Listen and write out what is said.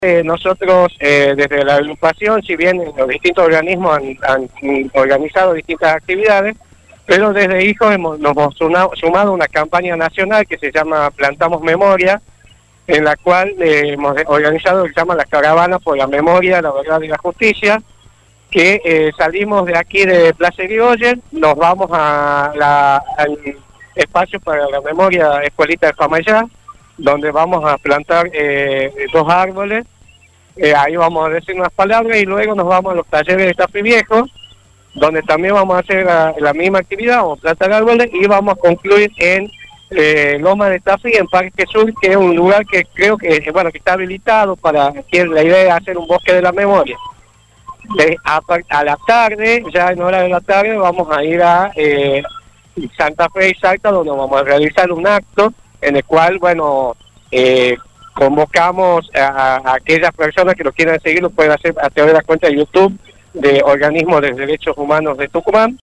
Nosotros desde la agrupación, si bien los distintos organismos han organizado distintas actividades, pero desde Hijos nos hemos sumado a una campaña nacional que se llama Plantamos Memoria, en la cual hemos organizado lo que se llama la Caravana por la Memoria, la Verdad y la Justicia, que salimos de aquí de Plaza Irigoyen, nos vamos al espacio para la memoria Escuelita de Famayá, donde vamos a plantar 2 árboles, ahí vamos a decir unas palabras y luego nos vamos a los talleres de Tafí Viejo, donde también vamos a hacer la misma actividad, vamos a plantar árboles y vamos a concluir en Loma de Tafí, en Parque Sur, que es un lugar que creo que está habilitado para que la idea es hacer un bosque de la memoria. A la tarde, ya en hora de la tarde, vamos a ir a Santa Fe y Salta, donde vamos a realizar un acto en el cual, convocamos a aquellas personas que lo quieran seguir, lo pueden hacer a través de la cuenta de YouTube de Organismos de Derechos Humanos de Tucumán.